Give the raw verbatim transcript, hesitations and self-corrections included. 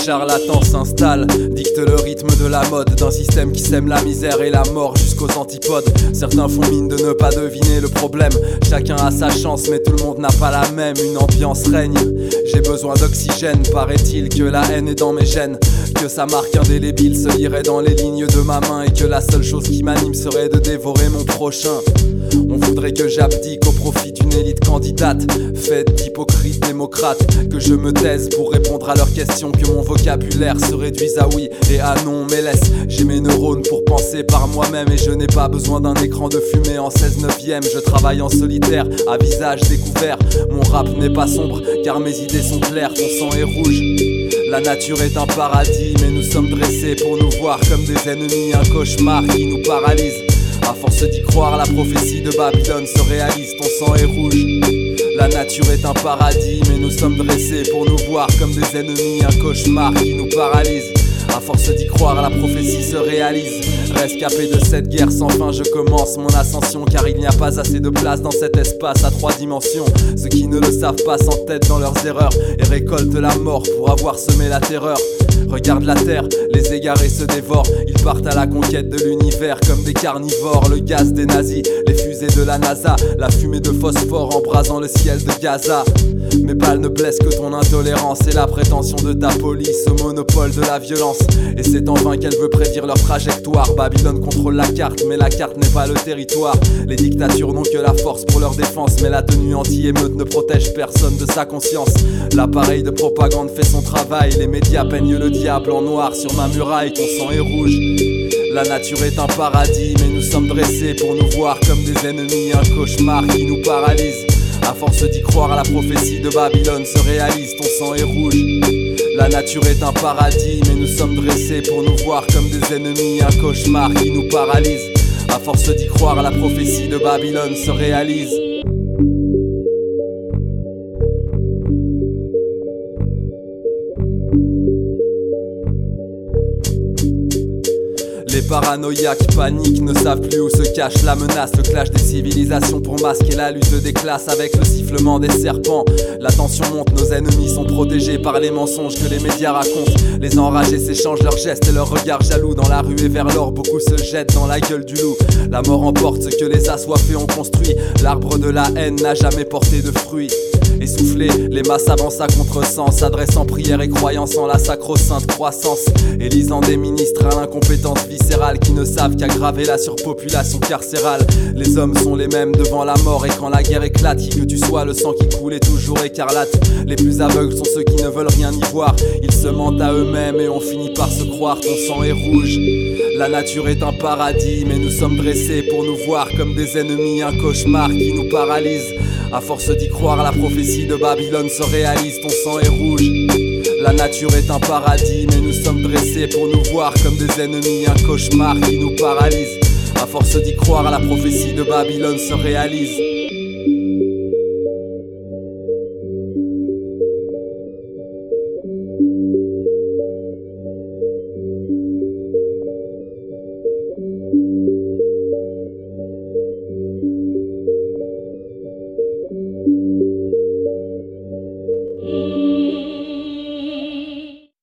charlatans s'installent, dictent le rythme de la mode d'un système qui sème la misère et la mort jusqu'aux antipodes. Certains font mine de ne pas deviner le problème. Chacun a sa chance mais tout le monde n'a pas la même. Une ambiance règne, j'ai besoin d'oxygène. Paraît-il que la haine est dans mes gènes, que sa marque indélébile se lirait dans les lignes de ma main, et que la seule chose qui m'anime serait de dévorer mon prochain. On voudrait que j'abdique au profit d'une élite candidate, faite d'hypocrites démocrates, que je me taise pour répondre à leurs questions, que mon vocabulaire se réduise à oui et à non. Mais laisse, j'ai mes neurones pour penser par moi-même, et je n'ai pas besoin d'un écran de fumée en seize neuvième. Je travaille en solitaire, à visage découvert. Mon rap n'est pas sombre, car mes idées sont claires. Ton sang est rouge, la nature est un paradis, mais nous sommes dressés pour nous voir comme des ennemis. Un cauchemar qui nous paralyse. À force d'y croire, la prophétie de Babylone se réalise. Ton sang est rouge, la nature est un paradis, mais nous sommes dressés pour nous voir comme des ennemis. Un cauchemar qui nous paralyse. À force d'y croire, la prophétie se réalise. Rescapé de cette guerre sans fin, je commence mon ascension, car il n'y a pas assez de place dans cet espace à trois dimensions. Ceux qui ne le savent pas s'entêtent dans leurs erreurs et récoltent la mort pour avoir semé la terreur. Regarde la terre, les égarés se dévorent. Ils partent à la conquête de l'univers comme des carnivores. Le gaz des nazis, les fusées de la NASA, la fumée de phosphore embrasant le ciel de Gaza. Mes balles ne blessent que ton intolérance et la prétention de ta police au monopole de la violence. Et c'est en vain qu'elle veut prédire leur trajectoire. Babylone contrôle la carte, mais la carte n'est pas le territoire. Les dictatures n'ont que la force pour leur défense, mais la tenue anti-émeute ne protège personne de sa conscience. L'appareil de propagande fait son travail, les médias peignent le diable en noir sur ma muraille. Ton sang est rouge, la nature est un paradis, mais nous sommes dressés pour nous voir comme des ennemis. Un cauchemar qui nous paralyse. À force d'y croire, la prophétie de Babylone se réalise. Ton sang est rouge, la nature est un paradis, mais nous sommes dressés pour nous voir comme des ennemis. Un cauchemar qui nous paralyse. À force d'y croire, la prophétie de Babylone se réalise. Les paranoïaques paniquent, ne savent plus où se cache la menace. Le clash des civilisations pour masquer la lutte des classes avec le sifflement des serpents. La tension monte, nos ennemis sont protégés par les mensonges que les médias racontent. Les enragés s'échangent leurs gestes et leurs regards jaloux. Dans la rue et vers l'or, beaucoup se jettent dans la gueule du loup. La mort emporte ce que les assoiffés ont construit. L'arbre de la haine n'a jamais porté de fruits. Essoufflés, les masses avancent à contresens, s'adressant prière et croyance en la sacro-sainte croissance, élisant des ministres à l'incompétence viscérale qui ne savent qu'aggraver la surpopulation carcérale. Les hommes sont les mêmes devant la mort, et quand la guerre éclate, qui que tu sois, le sang qui coule est toujours écarlate. Les plus aveugles sont ceux qui ne veulent rien y voir. Ils se mentent à eux-mêmes et on finit par se croire. Ton sang est rouge, la nature est un paradis, mais nous sommes dressés pour nous voir comme des ennemis. Un cauchemar qui nous paralyse. À force d'y croire, la prophétie de Babylone se réalise. Ton sang est rouge, la nature est un paradis, mais nous sommes dressés pour nous voir comme des ennemis. Un cauchemar qui nous paralyse. À force d'y croire, la prophétie de Babylone se réalise.